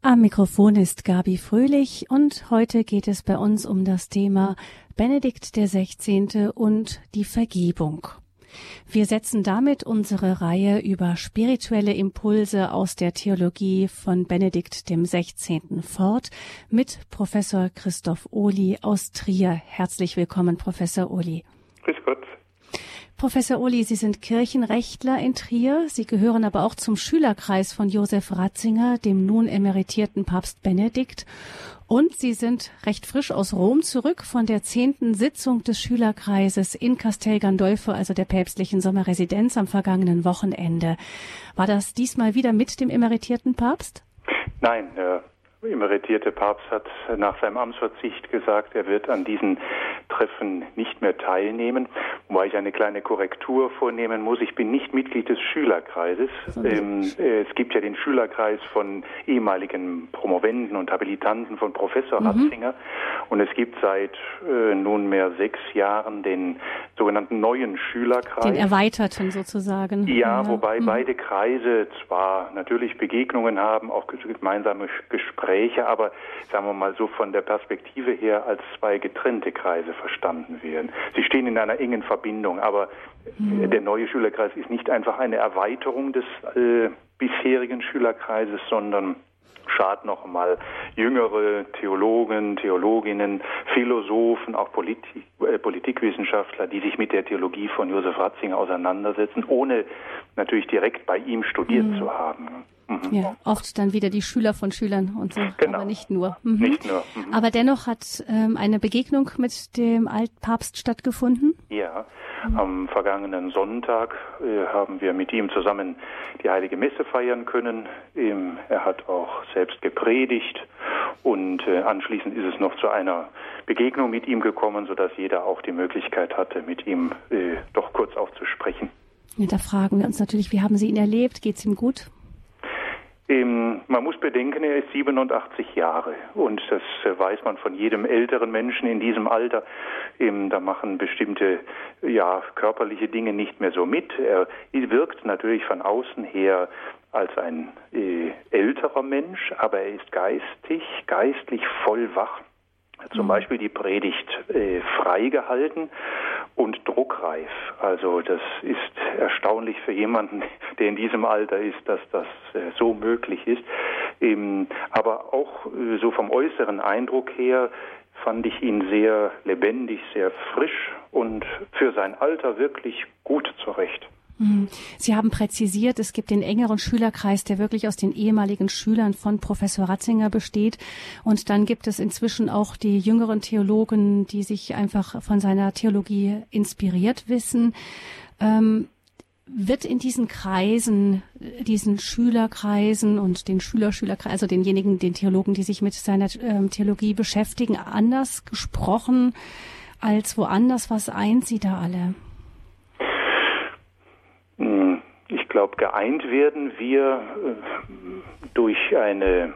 Am Mikrofon ist Gabi Fröhlich und heute geht es bei uns um das Thema Benedikt XVI. Und die Vergebung. Wir setzen damit unsere Reihe über spirituelle Impulse aus der Theologie von Benedikt XVI. Fort mit Professor Christoph Ohly aus Trier. Herzlich willkommen, Professor Ohly. Grüß Gott. Professor Ohly, Sie sind Kirchenrechtler in Trier. Sie gehören aber auch zum Schülerkreis von Josef Ratzinger, dem nun emeritierten Papst Benedikt. Und Sie sind recht frisch aus Rom zurück von der 10. Sitzung des Schülerkreises in Castel Gandolfo, also der päpstlichen Sommerresidenz am vergangenen Wochenende. War das diesmal wieder mit dem emeritierten Papst? Nein, der emeritierte Papst hat nach seinem Amtsverzicht gesagt, er wird an diesen Treffen nicht mehr teilnehmen, wobei ich eine kleine Korrektur vornehmen muss. Ich bin nicht Mitglied des Schülerkreises. Es gibt ja den Schülerkreis von ehemaligen Promovenden und Habilitanten von Professor Ratzinger und es gibt seit nunmehr 6 Jahren den sogenannten neuen Schülerkreis. Den erweiterten sozusagen. Ja, wobei beide Kreise zwar natürlich Begegnungen haben, auch gemeinsame Gespräche, aber sagen wir mal so von der Perspektive her als 2 getrennte Kreise verstanden werden. Sie stehen in einer engen Verbindung, aber der neue Schülerkreis ist nicht einfach eine Erweiterung des bisherigen Schülerkreises, sondern schart noch mal jüngere Theologen, Theologinnen, Philosophen, auch Politikwissenschaftler, die sich mit der Theologie von Josef Ratzinger auseinandersetzen, ohne natürlich direkt bei ihm studiert zu haben. Ja, oft dann wieder die Schüler von Schülern und so, genau. Aber nicht nur. Nicht nur. Aber dennoch hat eine Begegnung mit dem Altpapst stattgefunden? Ja, am vergangenen Sonntag haben wir mit ihm zusammen die Heilige Messe feiern können. Er hat auch selbst gepredigt und anschließend ist es noch zu einer Begegnung mit ihm gekommen, sodass jeder auch die Möglichkeit hatte, mit ihm doch kurz auch zu sprechen. Ja, da fragen wir uns natürlich, wie haben Sie ihn erlebt? Geht's ihm gut? Man muss bedenken, er ist 87 Jahre und das weiß man von jedem älteren Menschen in diesem Alter. Da machen bestimmte körperliche Dinge nicht mehr so mit. Er wirkt natürlich von außen her als ein älterer Mensch, aber er ist geistlich voll wach. Zum Beispiel die Predigt frei gehalten und druckreif. Also das ist erstaunlich für jemanden, der in diesem Alter ist, dass das so möglich ist. Aber auch so vom äußeren Eindruck her fand ich ihn sehr lebendig, sehr frisch und für sein Alter wirklich gut zurecht. Sie haben präzisiert, es gibt den engeren Schülerkreis, der wirklich aus den ehemaligen Schülern von Professor Ratzinger besteht. Und dann gibt es inzwischen auch die jüngeren Theologen, die sich einfach von seiner Theologie inspiriert wissen. Wird in diesen Kreisen, diesen Schülerkreisen und den Schülerkreisen, also den Theologen, die sich mit seiner Theologie beschäftigen, anders gesprochen als woanders? Was eint sie da alle? Ich glaube, geeint werden wir durch eine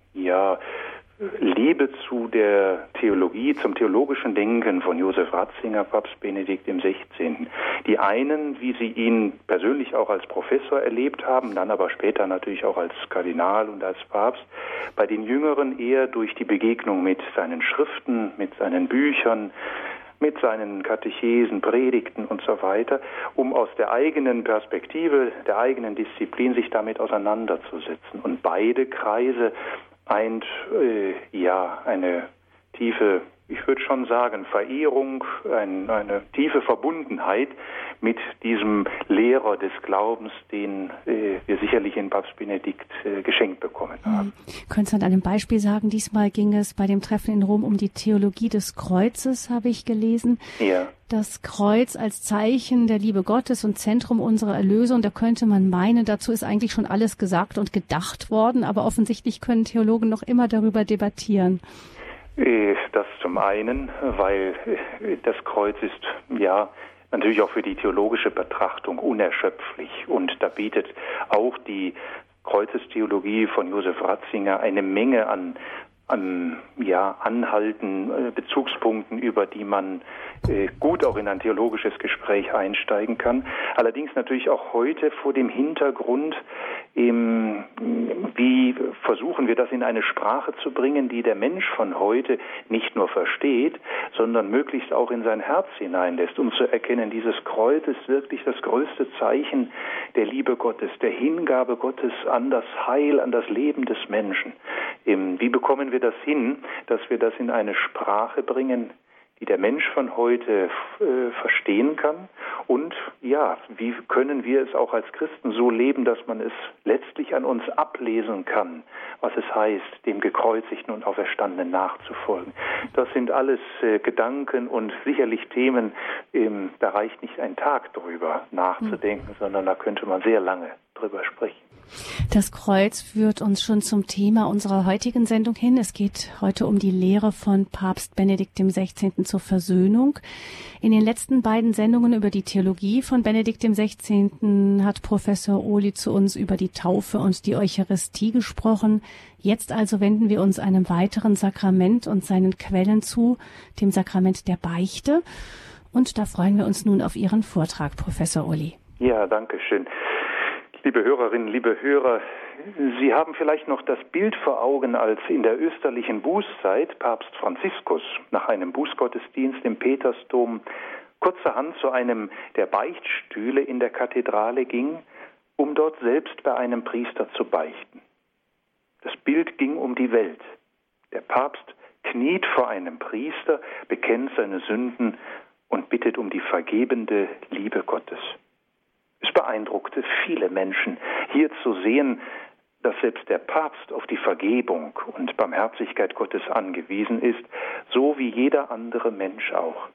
Liebe zu der Theologie, zum theologischen Denken von Josef Ratzinger, Papst Benedikt XVI. Die einen, wie sie ihn persönlich auch als Professor erlebt haben, dann aber später natürlich auch als Kardinal und als Papst, bei den Jüngeren eher durch die Begegnung mit seinen Schriften, mit seinen Büchern, mit seinen Katechesen, Predigten und so weiter, um aus der eigenen Perspektive, der eigenen Disziplin sich damit auseinanderzusetzen. Und beide Kreise eint eine tiefe, ich würde schon sagen, Verehrung, eine tiefe Verbundenheit mit diesem Lehrer des Glaubens, den wir sicherlich in Papst Benedikt geschenkt bekommen haben. Können Sie an einem Beispiel sagen, diesmal ging es bei dem Treffen in Rom um die Theologie des Kreuzes, habe ich gelesen. Ja. Das Kreuz als Zeichen der Liebe Gottes und Zentrum unserer Erlösung, da könnte man meinen, dazu ist eigentlich schon alles gesagt und gedacht worden, aber offensichtlich können Theologen noch immer darüber debattieren. Das zum einen, weil das Kreuz ist natürlich auch für die theologische Betrachtung unerschöpflich und da bietet auch die Kreuzestheologie von Josef Ratzinger eine Menge an Anhalten, Bezugspunkten, über die man gut auch in ein theologisches Gespräch einsteigen kann. Allerdings natürlich auch heute vor dem Hintergrund, wie versuchen wir das in eine Sprache zu bringen, die der Mensch von heute nicht nur versteht, sondern möglichst auch in sein Herz hineinlässt, um zu erkennen, dieses Kreuz ist wirklich das größte Zeichen der Liebe Gottes, der Hingabe Gottes an das Heil, an das Leben des Menschen. Wie bekommen wir das hin, dass wir das in eine Sprache bringen, die der Mensch von heute verstehen kann? Und wie können wir es auch als Christen so leben, dass man es letztlich an uns ablesen kann, was es heißt, dem Gekreuzigten und Auferstandenen nachzufolgen? Das sind alles Gedanken und sicherlich Themen, da reicht nicht ein Tag drüber nachzudenken, sondern da könnte man sehr lange drüber sprechen. Das Kreuz führt uns schon zum Thema unserer heutigen Sendung hin. Es geht heute um die Lehre von Papst Benedikt XVI. Zur Versöhnung. In den letzten beiden Sendungen über die Theologie von Benedikt XVI. Hat Professor Ohly zu uns über die Taufe und die Eucharistie gesprochen. Jetzt also wenden wir uns einem weiteren Sakrament und seinen Quellen zu, dem Sakrament der Beichte. Und da freuen wir uns nun auf Ihren Vortrag, Professor Ohly. Ja, danke schön. Liebe Hörerinnen, liebe Hörer, Sie haben vielleicht noch das Bild vor Augen, als in der österlichen Bußzeit Papst Franziskus nach einem Bußgottesdienst im Petersdom kurzerhand zu einem der Beichtstühle in der Kathedrale ging, um dort selbst bei einem Priester zu beichten. Das Bild ging um die Welt. Der Papst kniet vor einem Priester, bekennt seine Sünden und bittet um die vergebende Liebe Gottes. Es beeindruckte viele Menschen, hier zu sehen, dass selbst der Papst auf die Vergebung und Barmherzigkeit Gottes angewiesen ist, so wie jeder andere Mensch auch.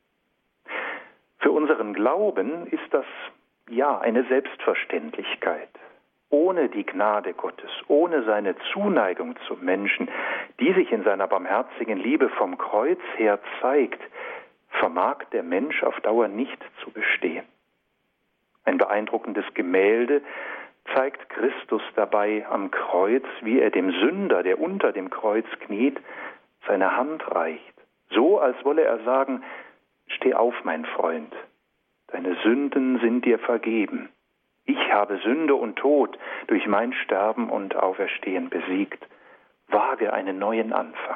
Für unseren Glauben ist das eine Selbstverständlichkeit. Ohne die Gnade Gottes, ohne seine Zuneigung zum Menschen, die sich in seiner barmherzigen Liebe vom Kreuz her zeigt, vermag der Mensch auf Dauer nicht zu bestehen. Ein beeindruckendes Gemälde zeigt Christus dabei am Kreuz, wie er dem Sünder, der unter dem Kreuz kniet, seine Hand reicht. So, als wolle er sagen, steh auf, mein Freund, deine Sünden sind dir vergeben. Ich habe Sünde und Tod durch mein Sterben und Auferstehen besiegt. Wage einen neuen Anfang.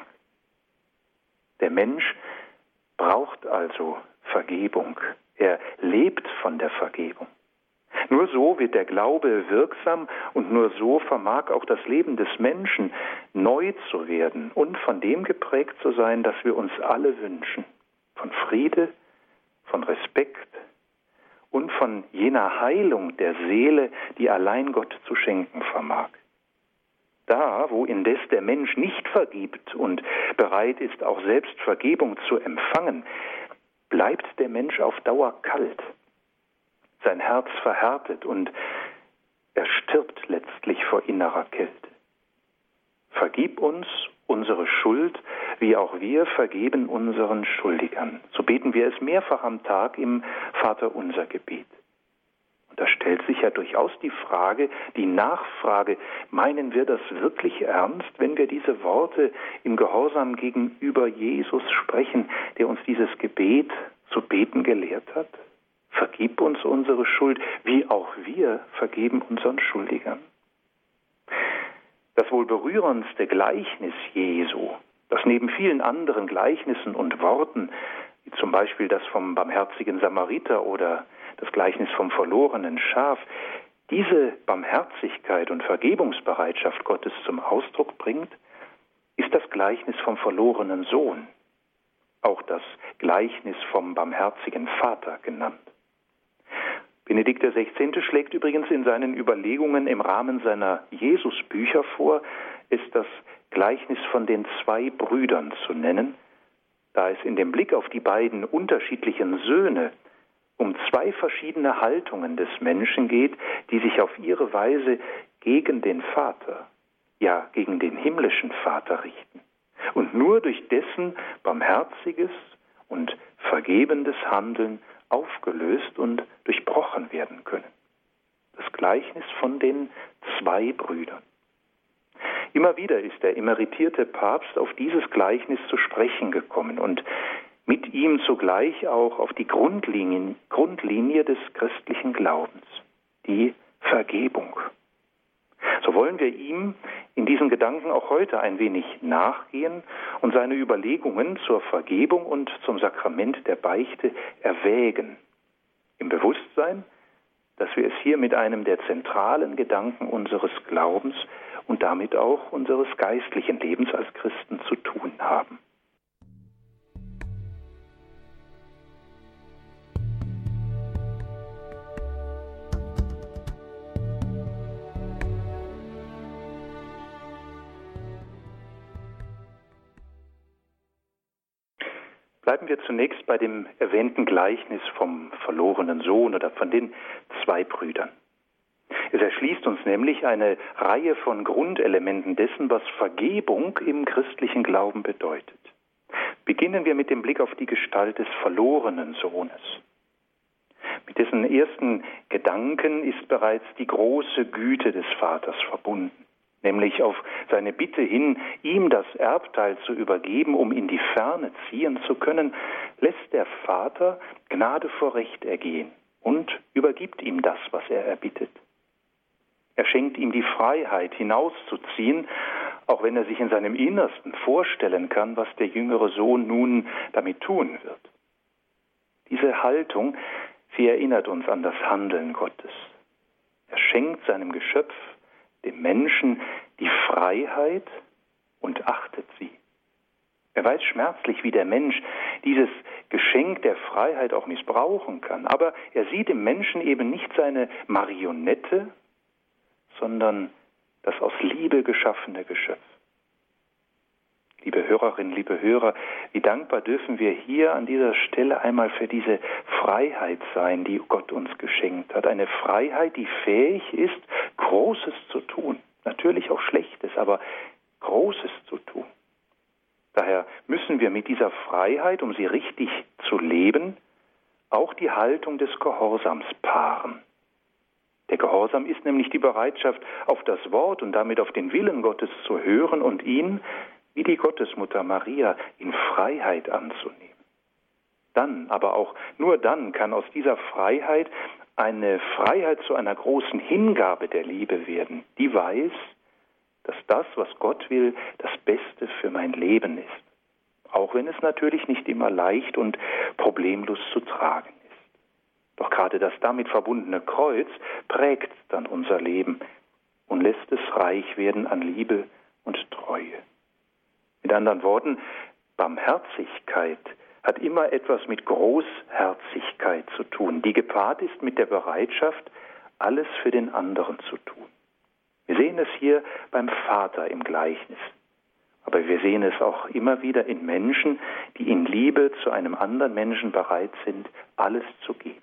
Der Mensch braucht also Vergebung. Er lebt von der Vergebung. Nur so wird der Glaube wirksam und nur so vermag auch das Leben des Menschen neu zu werden und von dem geprägt zu sein, das wir uns alle wünschen. Von Friede, von Respekt und von jener Heilung der Seele, die allein Gott zu schenken vermag. Da, wo indes der Mensch nicht vergibt und bereit ist, auch selbst Vergebung zu empfangen, bleibt der Mensch auf Dauer kalt. Sein Herz verhärtet und er stirbt letztlich vor innerer Kälte. Vergib uns unsere Schuld, wie auch wir vergeben unseren Schuldigern. So beten wir es mehrfach am Tag im Vaterunser-Gebet. Und da stellt sich ja durchaus die Nachfrage, meinen wir das wirklich ernst, wenn wir diese Worte im Gehorsam gegenüber Jesus sprechen, der uns dieses Gebet zu beten gelehrt hat? Vergib uns unsere Schuld, wie auch wir vergeben unseren Schuldigern. Das wohl berührendste Gleichnis Jesu, das neben vielen anderen Gleichnissen und Worten, wie zum Beispiel das vom barmherzigen Samariter oder das Gleichnis vom verlorenen Schaf, diese Barmherzigkeit und Vergebungsbereitschaft Gottes zum Ausdruck bringt, ist das Gleichnis vom verlorenen Sohn, auch das Gleichnis vom barmherzigen Vater genannt. Benedikt XVI. Schlägt übrigens in seinen Überlegungen im Rahmen seiner Jesusbücher vor, es das Gleichnis von den 2 Brüdern zu nennen, da es in dem Blick auf die beiden unterschiedlichen Söhne um 2 verschiedene Haltungen des Menschen geht, die sich auf ihre Weise gegen den Vater, ja gegen den himmlischen Vater richten und nur durch dessen barmherziges und vergebendes Handeln aufgelöst und durchbrochen werden können. Das Gleichnis von den 2 Brüdern. Immer wieder ist der emeritierte Papst auf dieses Gleichnis zu sprechen gekommen und mit ihm zugleich auch auf die Grundlinie des christlichen Glaubens, die Vergebung. So wollen wir ihm in diesen Gedanken auch heute ein wenig nachgehen und seine Überlegungen zur Vergebung und zum Sakrament der Beichte erwägen, im Bewusstsein, dass wir es hier mit einem der zentralen Gedanken unseres Glaubens und damit auch unseres geistlichen Lebens als Christen zu tun haben. Bleiben wir zunächst bei dem erwähnten Gleichnis vom verlorenen Sohn oder von den 2 Brüdern. Es erschließt uns nämlich eine Reihe von Grundelementen dessen, was Vergebung im christlichen Glauben bedeutet. Beginnen wir mit dem Blick auf die Gestalt des verlorenen Sohnes. Mit dessen ersten Gedanken ist bereits die große Güte des Vaters verbunden, nämlich auf seine Bitte hin, ihm das Erbteil zu übergeben, um in die Ferne ziehen zu können, lässt der Vater Gnade vor Recht ergehen und übergibt ihm das, was er erbittet. Er schenkt ihm die Freiheit, hinauszuziehen, auch wenn er sich in seinem Innersten vorstellen kann, was der jüngere Sohn nun damit tun wird. Diese Haltung, sie erinnert uns an das Handeln Gottes. Er schenkt seinem Geschöpf, dem Menschen, die Freiheit und achtet sie. Er weiß schmerzlich, wie der Mensch dieses Geschenk der Freiheit auch missbrauchen kann. Aber er sieht im Menschen eben nicht seine Marionette, sondern das aus Liebe geschaffene Geschöpf. Liebe Hörerinnen, liebe Hörer, wie dankbar dürfen wir hier an dieser Stelle einmal für diese Freiheit sein, die Gott uns geschenkt hat. Eine Freiheit, die fähig ist, Großes zu tun. Natürlich auch Schlechtes, aber Großes zu tun. Daher müssen wir mit dieser Freiheit, um sie richtig zu leben, auch die Haltung des Gehorsams paaren. Der Gehorsam ist nämlich die Bereitschaft, auf das Wort und damit auf den Willen Gottes zu hören und ihn, wie die Gottesmutter Maria, in Freiheit anzunehmen. Dann, aber auch nur dann, kann aus dieser Freiheit eine Freiheit zu einer großen Hingabe der Liebe werden, die weiß, dass das, was Gott will, das Beste für mein Leben ist. Auch wenn es natürlich nicht immer leicht und problemlos zu tragen ist. Doch gerade das damit verbundene Kreuz prägt dann unser Leben und lässt es reich werden an Liebe und Treue. Mit anderen Worten, Barmherzigkeit hat immer etwas mit Großherzigkeit zu tun, die gepaart ist mit der Bereitschaft, alles für den anderen zu tun. Wir sehen es hier beim Vater im Gleichnis, aber wir sehen es auch immer wieder in Menschen, die in Liebe zu einem anderen Menschen bereit sind, alles zu geben.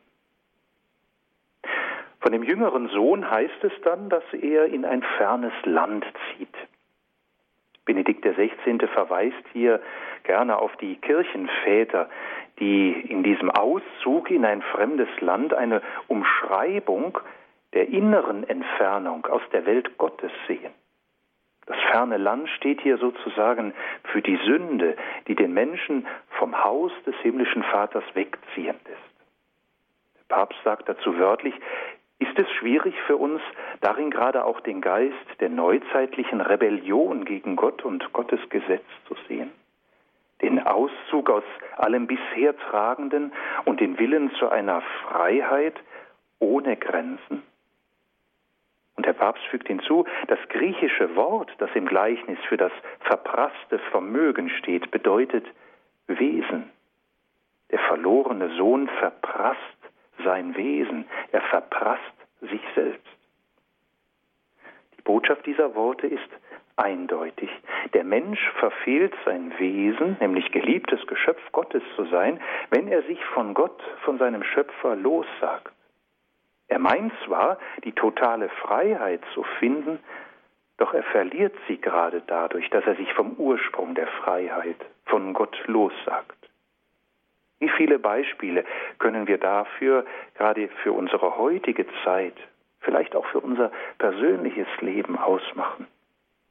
Von dem jüngeren Sohn heißt es dann, dass er in ein fernes Land zieht. Benedikt XVI. Verweist hier gerne auf die Kirchenväter, die in diesem Auszug in ein fremdes Land eine Umschreibung der inneren Entfernung aus der Welt Gottes sehen. Das ferne Land steht hier sozusagen für die Sünde, die den Menschen vom Haus des himmlischen Vaters wegziehen lässt. Der Papst sagt dazu wörtlich: Ist es schwierig für uns, darin gerade auch den Geist der neuzeitlichen Rebellion gegen Gott und Gottes Gesetz zu sehen? Den Auszug aus allem bisher Tragenden und den Willen zu einer Freiheit ohne Grenzen? Und der Papst fügt hinzu, das griechische Wort, das im Gleichnis für das verprasste Vermögen steht, bedeutet Wesen. Der verlorene Sohn verprasst sein Wesen, er verprasst sich selbst. Die Botschaft dieser Worte ist eindeutig. Der Mensch verfehlt sein Wesen, nämlich geliebtes Geschöpf Gottes zu sein, wenn er sich von Gott, von seinem Schöpfer lossagt. Er meint zwar, die totale Freiheit zu finden, doch er verliert sie gerade dadurch, dass er sich vom Ursprung der Freiheit, von Gott lossagt. Wie viele Beispiele können wir dafür, gerade für unsere heutige Zeit, vielleicht auch für unser persönliches Leben ausmachen?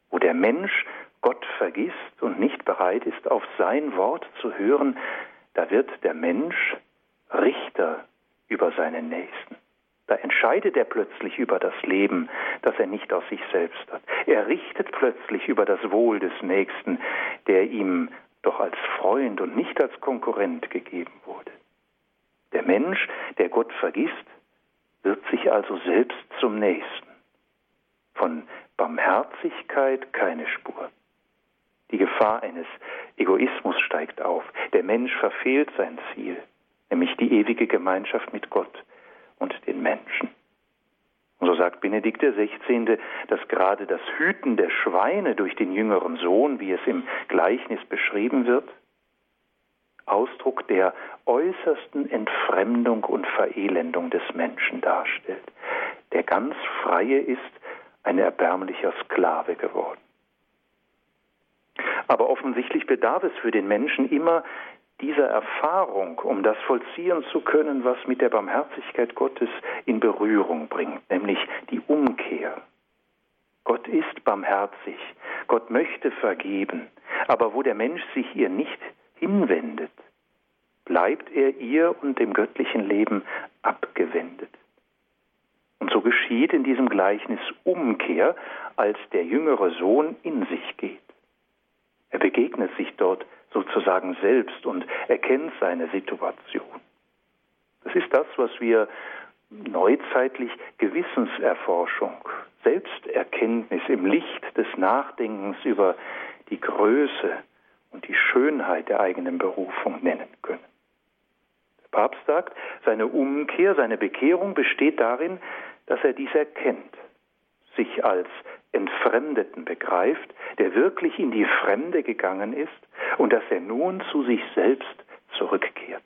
Wo der Mensch Gott vergisst und nicht bereit ist, auf sein Wort zu hören, da wird der Mensch Richter über seinen Nächsten. Da entscheidet er plötzlich über das Leben, das er nicht aus sich selbst hat. Er richtet plötzlich über das Wohl des Nächsten, der ihm doch als Freund und nicht als Konkurrent gegeben wurde. Der Mensch, der Gott vergisst, wird sich also selbst zum Nächsten. Von Barmherzigkeit keine Spur. Die Gefahr eines Egoismus steigt auf. Der Mensch verfehlt sein Ziel, nämlich die ewige Gemeinschaft mit Gott und den Menschen. Und so sagt Benedikt XVI., dass gerade das Hüten der Schweine durch den jüngeren Sohn, wie es im Gleichnis beschrieben wird, Ausdruck der äußersten Entfremdung und Verelendung des Menschen darstellt. Der ganz Freie ist ein erbärmlicher Sklave geworden. Aber offensichtlich bedarf es für den Menschen immer dieser Erfahrung, um das vollziehen zu können, was mit der Barmherzigkeit Gottes in Berührung bringt, nämlich die Umkehr. Gott ist barmherzig, Gott möchte vergeben, aber wo der Mensch sich ihr nicht hinwendet, bleibt er ihr und dem göttlichen Leben abgewendet. Und so geschieht in diesem Gleichnis Umkehr, als der jüngere Sohn in sich geht. Er begegnet sich dort sozusagen selbst und erkennt seine Situation. Das ist das, was wir neuzeitlich Gewissenserforschung, Selbsterkenntnis im Licht des Nachdenkens über die Größe und die Schönheit der eigenen Berufung nennen können. Der Papst sagt, seine Umkehr, seine Bekehrung besteht darin, dass er dies erkennt, sich als Entfremdeten begreift, der wirklich in die Fremde gegangen ist und dass er nun zu sich selbst zurückkehrt.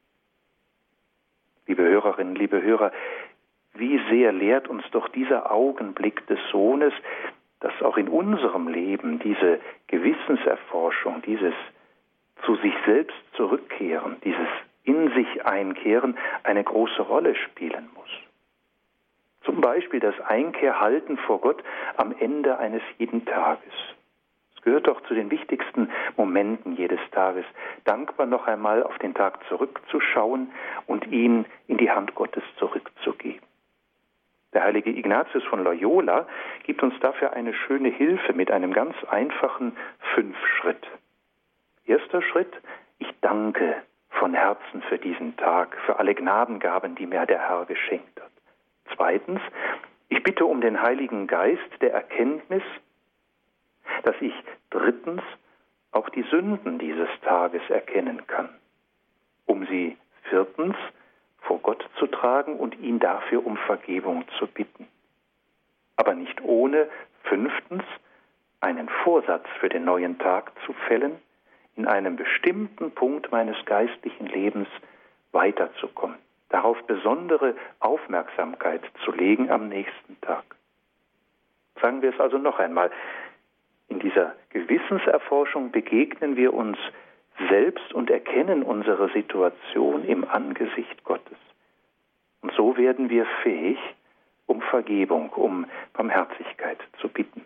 Liebe Hörerinnen, liebe Hörer, wie sehr lehrt uns doch dieser Augenblick des Sohnes, dass auch in unserem Leben diese Gewissenserforschung, dieses zu sich selbst zurückkehren, dieses in sich einkehren eine große Rolle spielen muss. Zum Beispiel das Einkehrhalten vor Gott am Ende eines jeden Tages. Es gehört doch zu den wichtigsten Momenten jedes Tages, dankbar noch einmal auf den Tag zurückzuschauen und ihn in die Hand Gottes zurückzugeben. Der heilige Ignatius von Loyola gibt uns dafür eine schöne Hilfe mit einem ganz einfachen 5-Schritt. Erster Schritt: Ich danke von Herzen für diesen Tag, für alle Gnadengaben, die mir der Herr geschenkt hat. Zweitens: Ich bitte um den Heiligen Geist der Erkenntnis, dass ich drittens auch die Sünden dieses Tages erkennen kann, um sie viertens vor Gott zu tragen und ihn dafür um Vergebung zu bitten. Aber nicht ohne fünftens einen Vorsatz für den neuen Tag zu fällen, in einem bestimmten Punkt meines geistlichen Lebens weiterzukommen, darauf besondere Aufmerksamkeit zu legen am nächsten Tag. Sagen wir es also noch einmal: In dieser Gewissenserforschung begegnen wir uns selbst und erkennen unsere Situation im Angesicht Gottes. Und so werden wir fähig, um Vergebung, um Barmherzigkeit zu bitten.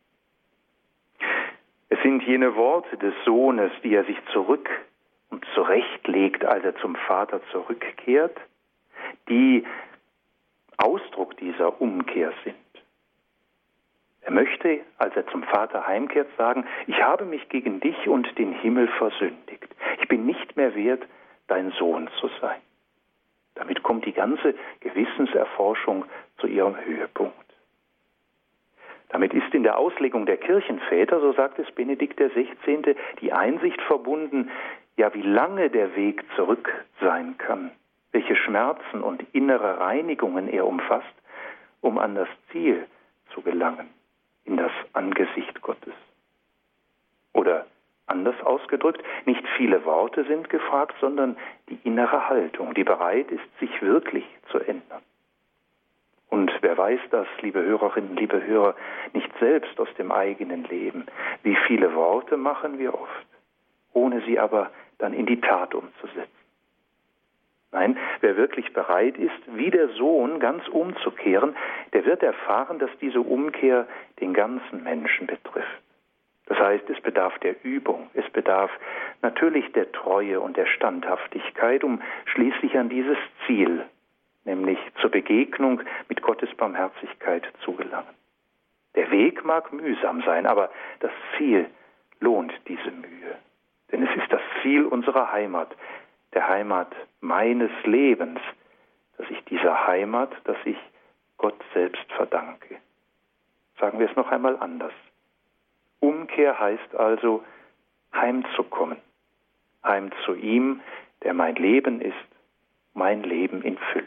Es sind jene Worte des Sohnes, die er sich zurück und zurechtlegt, als er zum Vater zurückkehrt, die Ausdruck dieser Umkehr sind. Er möchte, als er zum Vater heimkehrt, sagen: Ich habe mich gegen dich und den Himmel versündigt. Ich bin nicht mehr wert, dein Sohn zu sein. Damit kommt die ganze Gewissenserforschung zu ihrem Höhepunkt. Damit ist in der Auslegung der Kirchenväter, so sagt es Benedikt XVI., die Einsicht verbunden, ja, wie lange der Weg zurück sein kann, welche Schmerzen und innere Reinigungen er umfasst, um an das Ziel zu gelangen, in das Angesicht Gottes. Oder anders ausgedrückt, nicht viele Worte sind gefragt, sondern die innere Haltung, die bereit ist, sich wirklich zu ändern. Und wer weiß das, liebe Hörerinnen, liebe Hörer, nicht selbst aus dem eigenen Leben? Wie viele Worte machen wir oft, ohne sie aber dann in die Tat umzusetzen? Nein, wer wirklich bereit ist, wie der Sohn ganz umzukehren, der wird erfahren, dass diese Umkehr den ganzen Menschen betrifft. Das heißt, es bedarf der Übung, es bedarf natürlich der Treue und der Standhaftigkeit, um schließlich an dieses Ziel, nämlich zur Begegnung mit Gottes Barmherzigkeit zu gelangen. Der Weg mag mühsam sein, aber das Ziel lohnt diese Mühe. Denn es ist das Ziel unserer Heimat, der Heimat meines Lebens, dass ich dieser Heimat, dass ich Gott selbst verdanke. Sagen wir es noch einmal anders. Umkehr heißt also, heimzukommen. Heim zu ihm, der mein Leben ist, mein Leben in Fülle.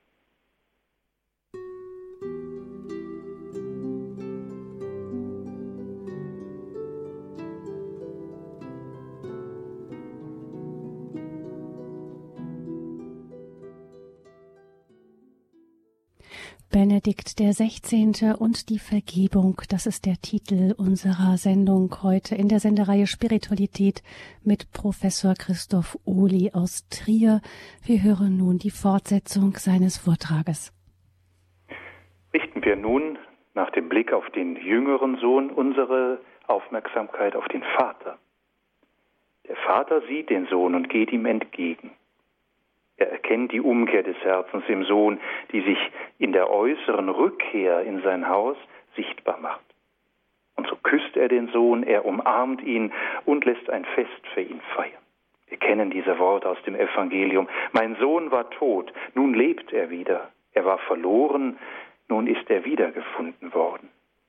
Benedikt der 16. und die Vergebung, das ist der Titel unserer Sendung heute in der Sendereihe Spiritualität mit Professor Christoph Ohly aus Trier. Wir hören nun die Fortsetzung seines Vortrages. Richten wir nun nach dem Blick auf den jüngeren Sohn unsere Aufmerksamkeit auf den Vater. Der Vater sieht den Sohn und geht ihm entgegen. Er erkennt die Umkehr des Herzens im Sohn, die sich in der äußeren Rückkehr in sein Haus sichtbar macht. Und so küsst er den Sohn, er umarmt ihn und lässt ein Fest für ihn feiern. Wir kennen diese Worte aus dem Evangelium. Mein Sohn war tot, nun lebt er wieder. Er war verloren, nun ist er wiedergefunden worden.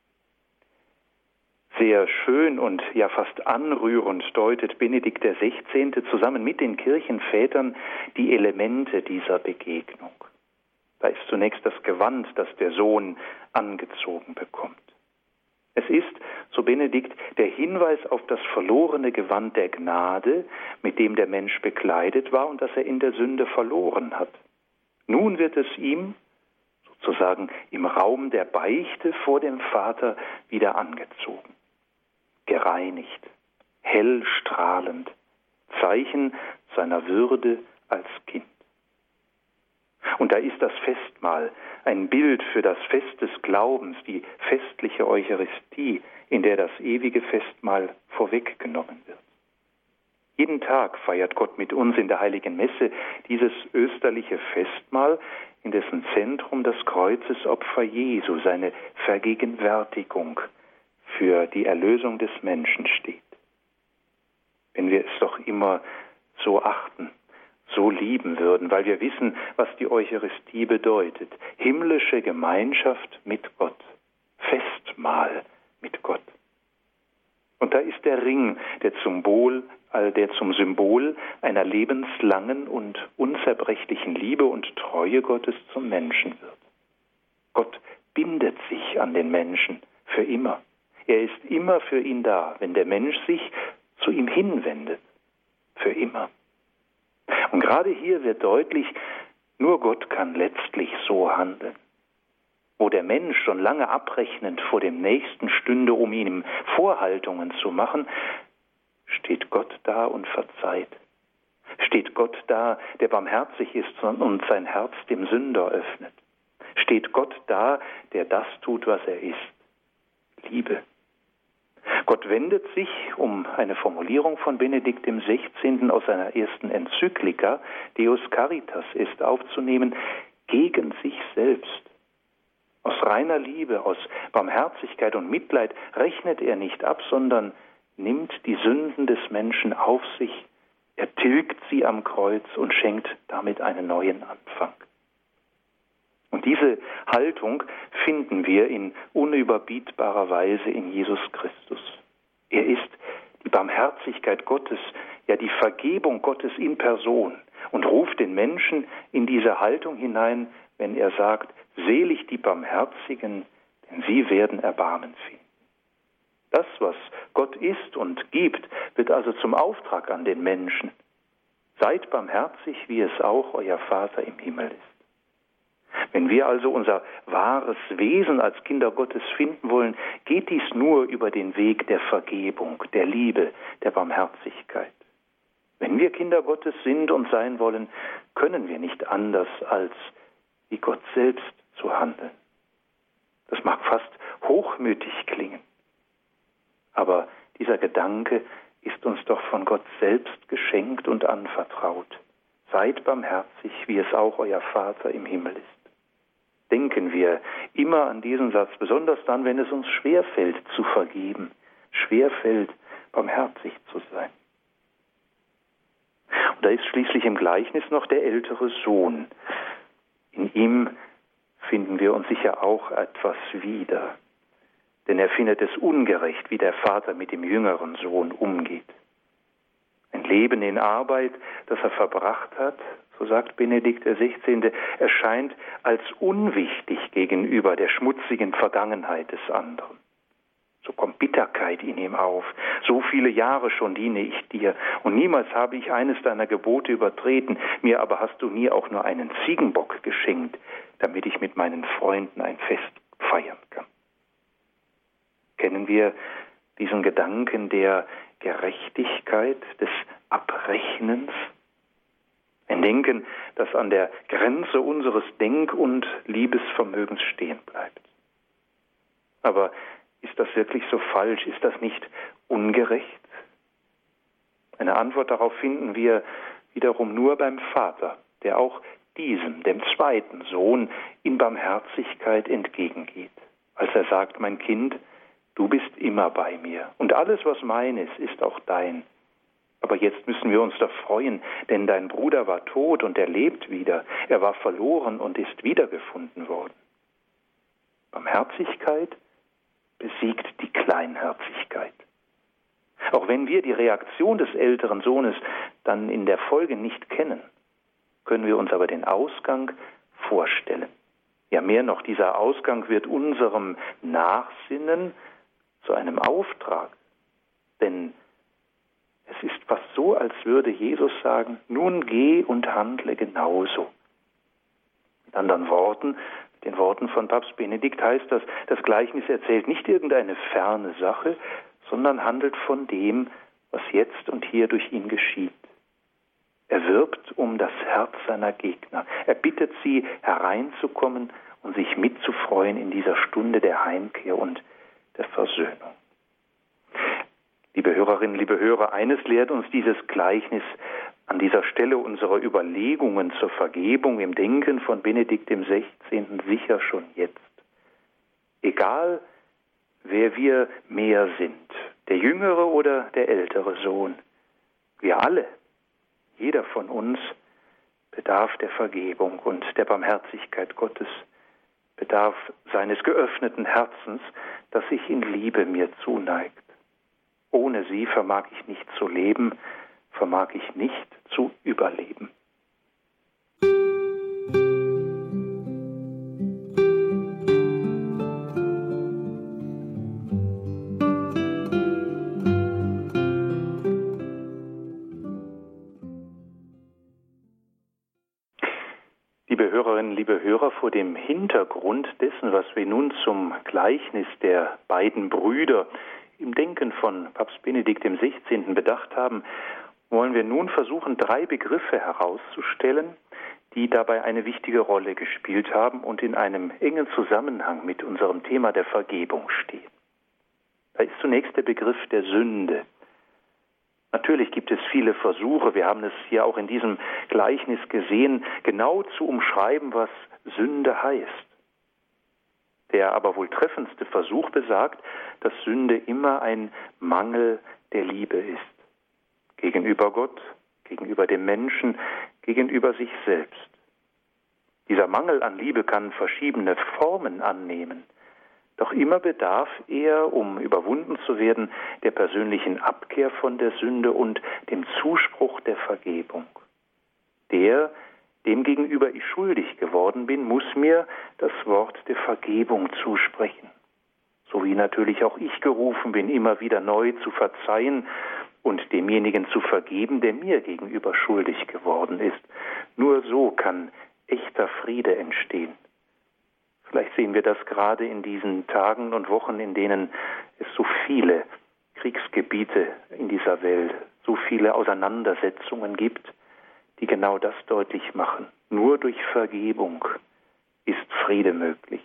Sehr schön und ja fast anrührend deutet Benedikt der 16. zusammen mit den Kirchenvätern die Elemente dieser Begegnung. Da ist zunächst das Gewand, das der Sohn angezogen bekommt. Es ist, so Benedikt, der Hinweis auf das verlorene Gewand der Gnade, mit dem der Mensch bekleidet war und das er in der Sünde verloren hat. Nun wird es ihm, sozusagen im Raum der Beichte vor dem Vater, wieder angezogen. Gereinigt, hell strahlend, Zeichen seiner Würde als Kind. Und da ist das Festmahl, ein Bild für das Fest des Glaubens, die festliche Eucharistie, in der das ewige Festmahl vorweggenommen wird. Jeden Tag feiert Gott mit uns in der Heiligen Messe dieses österliche Festmahl, in dessen Zentrum das Kreuzesopfer Jesu, seine Vergegenwärtigung für die Erlösung des Menschen steht. Wenn wir es doch immer so achten, so lieben würden, weil wir wissen, was die Eucharistie bedeutet. Himmlische Gemeinschaft mit Gott, Festmahl mit Gott. Und da ist der Ring, der zum Symbol einer lebenslangen und unzerbrechlichen Liebe und Treue Gottes zum Menschen wird. Gott bindet sich an den Menschen für immer. Er ist immer für ihn da, wenn der Mensch sich zu ihm hinwendet, für immer. Und gerade hier wird deutlich, nur Gott kann letztlich so handeln. Wo der Mensch schon lange abrechnend vor dem Nächsten stünde, um ihm Vorhaltungen zu machen, steht Gott da und verzeiht. Steht Gott da, der barmherzig ist und sein Herz dem Sünder öffnet. Steht Gott da, der das tut, was er ist. Liebe. Gott wendet sich, um eine Formulierung von Benedikt dem 16. aus seiner ersten Enzyklika, Deus Caritas ist, aufzunehmen, gegen sich selbst. Aus reiner Liebe, aus Barmherzigkeit und Mitleid rechnet er nicht ab, sondern nimmt die Sünden des Menschen auf sich, er tilgt sie am Kreuz und schenkt damit einen neuen Anfang. Und diese Haltung finden wir in unüberbietbarer Weise in Jesus Christus. Er ist die Barmherzigkeit Gottes, ja die Vergebung Gottes in Person und ruft den Menschen in diese Haltung hinein, wenn er sagt, selig die Barmherzigen, denn sie werden Erbarmen finden. Das, was Gott ist und gibt, wird also zum Auftrag an den Menschen. Seid barmherzig, wie es auch euer Vater im Himmel ist. Wenn wir also unser wahres Wesen als Kinder Gottes finden wollen, geht dies nur über den Weg der Vergebung, der Liebe, der Barmherzigkeit. Wenn wir Kinder Gottes sind und sein wollen, können wir nicht anders, als wie Gott selbst zu handeln. Das mag fast hochmütig klingen, aber dieser Gedanke ist uns doch von Gott selbst geschenkt und anvertraut. Seid barmherzig, wie es auch euer Vater im Himmel ist. Denken wir immer an diesen Satz, besonders dann, wenn es uns schwerfällt zu vergeben, schwerfällt, barmherzig zu sein. Und da ist schließlich im Gleichnis noch der ältere Sohn. In ihm finden wir uns sicher auch etwas wieder. Denn er findet es ungerecht, wie der Vater mit dem jüngeren Sohn umgeht. Ein Leben in Arbeit, das er verbracht hat, so sagt Benedikt XVI., erscheint als unwichtig gegenüber der schmutzigen Vergangenheit des anderen. So kommt Bitterkeit in ihm auf. So viele Jahre schon diene ich dir und niemals habe ich eines deiner Gebote übertreten. Mir aber hast du nie auch nur einen Ziegenbock geschenkt, damit ich mit meinen Freunden ein Fest feiern kann. Kennen wir diesen Gedanken der Gerechtigkeit, des Abrechnens? Ein Denken, das an der Grenze unseres Denk- und Liebesvermögens stehen bleibt. Aber ist das wirklich so falsch? Ist das nicht ungerecht? Eine Antwort darauf finden wir wiederum nur beim Vater, der auch diesem, dem zweiten Sohn, in Barmherzigkeit entgegengeht. Als er sagt, mein Kind, du bist immer bei mir und alles, was mein ist, ist auch dein. Aber jetzt müssen wir uns doch freuen, denn dein Bruder war tot und er lebt wieder. Er war verloren und ist wiedergefunden worden. Barmherzigkeit besiegt die Kleinherzigkeit. Auch wenn wir die Reaktion des älteren Sohnes dann in der Folge nicht kennen, können wir uns aber den Ausgang vorstellen. Ja, mehr noch, dieser Ausgang wird unserem Nachsinnen zu einem Auftrag. Denn es ist fast so, als würde Jesus sagen, nun geh und handle genauso. Mit anderen Worten, den Worten von Papst Benedikt heißt das Gleichnis erzählt nicht irgendeine ferne Sache, sondern handelt von dem, was jetzt und hier durch ihn geschieht. Er wirbt um das Herz seiner Gegner. Er bittet sie, hereinzukommen und sich mitzufreuen in dieser Stunde der Heimkehr und der Versöhnung. Liebe Hörerinnen, liebe Hörer, eines lehrt uns dieses Gleichnis an dieser Stelle unserer Überlegungen zur Vergebung im Denken von Benedikt XVI. Sicher schon jetzt. Egal, wer wir mehr sind, der jüngere oder der ältere Sohn, wir alle, jeder von uns, bedarf der Vergebung und der Barmherzigkeit Gottes, bedarf seines geöffneten Herzens, das sich in Liebe mir zuneigt. Ohne sie vermag ich nicht zu leben, vermag ich nicht zu überleben. Liebe Hörerinnen, liebe Hörer, vor dem Hintergrund dessen, was wir nun zum Gleichnis der beiden Brüder im Denken von Papst Benedikt XVI. Bedacht haben, wollen wir nun versuchen, 3 Begriffe herauszustellen, die dabei eine wichtige Rolle gespielt haben und in einem engen Zusammenhang mit unserem Thema der Vergebung stehen. Da ist zunächst der Begriff der Sünde. Natürlich gibt es viele Versuche, wir haben es hier auch in diesem Gleichnis gesehen, genau zu umschreiben, was Sünde heißt. Der aber wohl treffendste Versuch besagt, dass Sünde immer ein Mangel der Liebe ist. Gegenüber Gott, gegenüber dem Menschen, gegenüber sich selbst. Dieser Mangel an Liebe kann verschiedene Formen annehmen. Doch immer bedarf er, um überwunden zu werden, der persönlichen Abkehr von der Sünde und dem Zuspruch der Vergebung. Dem gegenüber ich schuldig geworden bin, muss mir das Wort der Vergebung zusprechen. So wie natürlich auch ich gerufen bin, immer wieder neu zu verzeihen und demjenigen zu vergeben, der mir gegenüber schuldig geworden ist. Nur so kann echter Friede entstehen. Vielleicht sehen wir das gerade in diesen Tagen und Wochen, in denen es so viele Kriegsgebiete in dieser Welt, so viele Auseinandersetzungen gibt, die genau das deutlich machen. Nur durch Vergebung ist Friede möglich.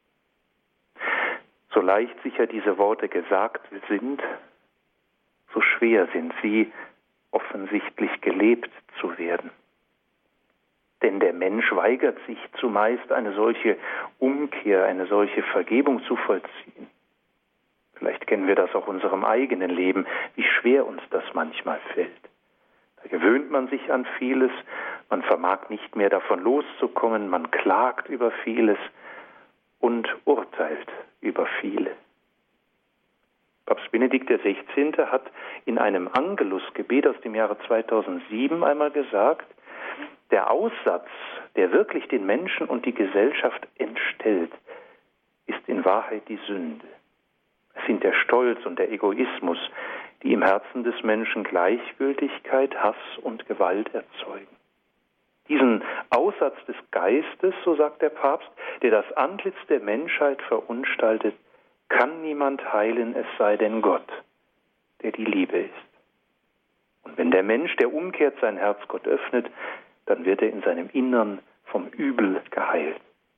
So leicht sicher diese Worte gesagt sind, so schwer sind sie offensichtlich gelebt zu werden. Denn der Mensch weigert sich zumeist, eine solche Umkehr, eine solche Vergebung zu vollziehen. Vielleicht kennen wir das auch in unserem eigenen Leben, wie schwer uns das manchmal fällt. Da gewöhnt man sich an vieles, man vermag nicht mehr davon loszukommen, man klagt über vieles und urteilt über viele. Papst Benedikt XVI. Hat in einem Angelusgebet aus dem Jahre 2007 einmal gesagt, der Aussatz, der wirklich den Menschen und die Gesellschaft entstellt, ist in Wahrheit die Sünde. Es sind der Stolz und der Egoismus, die im Herzen des Menschen Gleichgültigkeit, Hass und Gewalt erzeugen. Diesen Aussatz des Geistes, so sagt der Papst, der das Antlitz der Menschheit verunstaltet, kann niemand heilen, es sei denn Gott, der die Liebe ist. Und wenn der Mensch, der umkehrt, sein Herz Gott öffnet, dann wird er in seinem Innern vom Übel geheilt.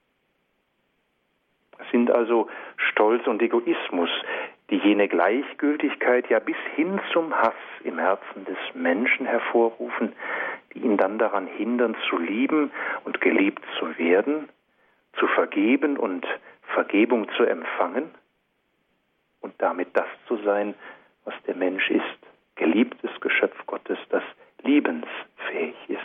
Es sind also Stolz und Egoismus, die jene Gleichgültigkeit ja bis hin zum Hass im Herzen des Menschen hervorrufen, die ihn dann daran hindern, zu lieben und geliebt zu werden, zu vergeben und Vergebung zu empfangen und damit das zu sein, was der Mensch ist, geliebtes Geschöpf Gottes, das liebensfähig ist.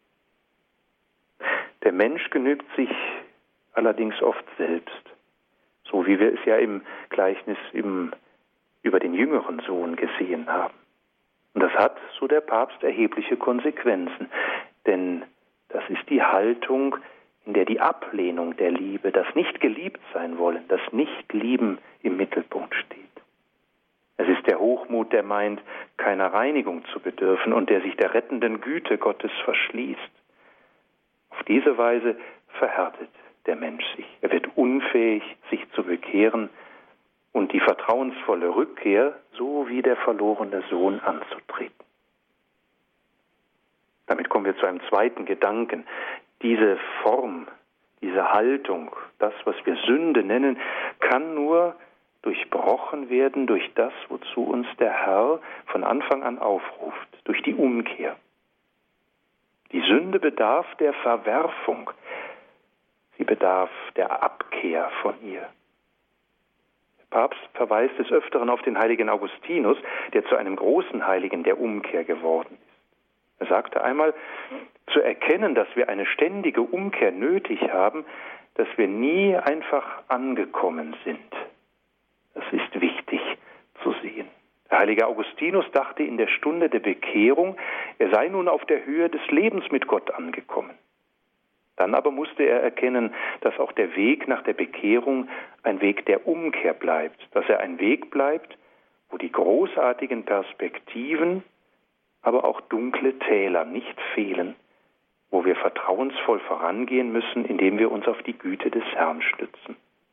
Der Mensch genügt sich allerdings oft selbst, so wie wir es ja im Gleichnis über den jüngeren Sohn gesehen haben. Und das hat, so der Papst, erhebliche Konsequenzen, denn das ist die Haltung, in der die Ablehnung der Liebe, das nicht geliebt sein wollen, das Nicht-Lieben im Mittelpunkt steht. Es ist der Hochmut, der meint, keiner Reinigung zu bedürfen und der sich der rettenden Güte Gottes verschließt. Auf diese Weise verhärtet der Mensch sich. Er wird unfähig, sich zu bekehren und die vertrauensvolle Rückkehr, so wie der verlorene Sohn, anzutreten. Damit kommen wir zu einem zweiten Gedanken. Diese Form, diese Haltung, das, was wir Sünde nennen, kann nur durchbrochen werden durch das, wozu uns der Herr von Anfang an aufruft, durch die Umkehr. Die Sünde bedarf der Verwerfung, sie bedarf der Abkehr von ihr. Der Papst verweist des Öfteren auf den heiligen Augustinus, der zu einem großen Heiligen der Umkehr geworden ist. Er sagte einmal, zu erkennen, dass wir eine ständige Umkehr nötig haben, dass wir nie einfach angekommen sind. Das ist wichtig zu sehen. Der heilige Augustinus dachte in der Stunde der Bekehrung, er sei nun auf der Höhe des Lebens mit Gott angekommen. Dann aber musste er erkennen, dass auch der Weg nach der Bekehrung ein Weg der Umkehr bleibt, dass er ein Weg bleibt, wo die großartigen Perspektiven, aber auch dunkle Täler nicht fehlen, wo wir vertrauensvoll vorangehen müssen, indem wir uns auf die Güte des Herrn stützen.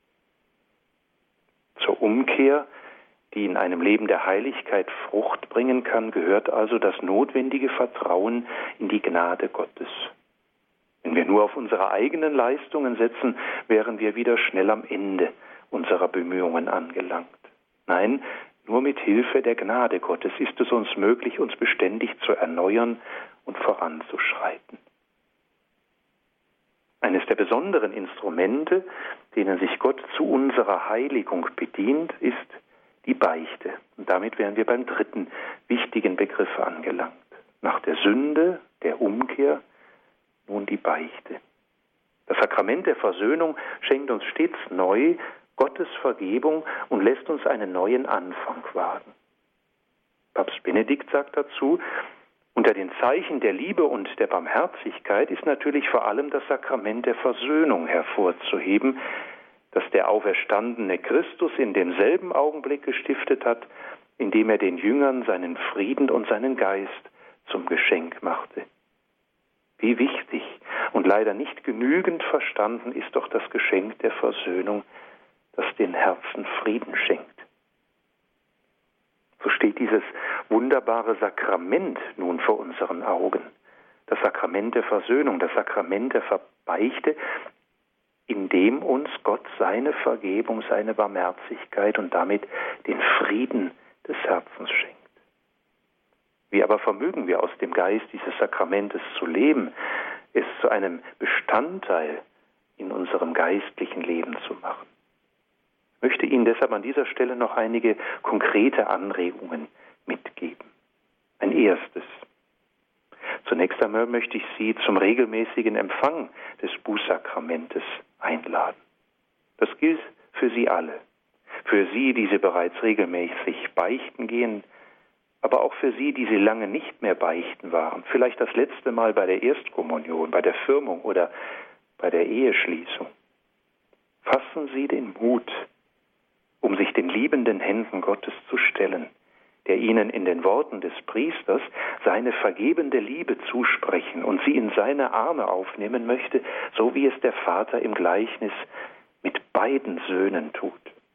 Zur Umkehr, die in einem Leben der Heiligkeit Frucht bringen kann, gehört also das notwendige Vertrauen in die Gnade Gottes. Wenn wir nur auf unsere eigenen Leistungen setzen, wären wir wieder schnell am Ende unserer Bemühungen angelangt. Nein, nur mit Hilfe der Gnade Gottes ist es uns möglich, uns beständig zu erneuern und voranzuschreiten. Eines der besonderen Instrumente, denen sich Gott zu unserer Heiligung bedient, ist die Beichte. Und damit wären wir beim dritten wichtigen Begriff angelangt. Nach der Sünde, der Umkehr, nun die Beichte. Das Sakrament der Versöhnung schenkt uns stets neu Gottes Vergebung und lässt uns einen neuen Anfang wagen. Papst Benedikt sagt dazu, unter den Zeichen der Liebe und der Barmherzigkeit ist natürlich vor allem das Sakrament der Versöhnung hervorzuheben, das der auferstandene Christus in demselben Augenblick gestiftet hat, in dem er den Jüngern seinen Frieden und seinen Geist zum Geschenk machte. Wie wichtig und leider nicht genügend verstanden ist doch das Geschenk der Versöhnung, das den Herzen Frieden schenkt. So steht dieses wunderbare Sakrament nun vor unseren Augen. Das Sakrament der Versöhnung, das Sakrament der Beichte, in dem uns Gott seine Vergebung, seine Barmherzigkeit und damit den Frieden des Herzens schenkt. Wie aber vermögen wir aus dem Geist dieses Sakramentes zu leben, es zu einem Bestandteil in unserem geistlichen Leben zu machen? Ich möchte Ihnen deshalb an dieser Stelle noch einige konkrete Anregungen mitgeben. Ein erstes. Zunächst einmal möchte ich Sie zum regelmäßigen Empfang des Bußsakramentes einladen. Das gilt für Sie alle. Für Sie, die Sie bereits regelmäßig beichten gehen, aber auch für Sie, die Sie lange nicht mehr beichten waren. Vielleicht das letzte Mal bei der Erstkommunion, bei der Firmung oder bei der Eheschließung. Fassen Sie den Mut, um sich den liebenden Händen Gottes zu stellen, der Ihnen in den Worten des Priesters seine vergebende Liebe zusprechen und Sie in seine Arme aufnehmen möchte, so wie es der Vater im Gleichnis mit beiden Söhnen tut.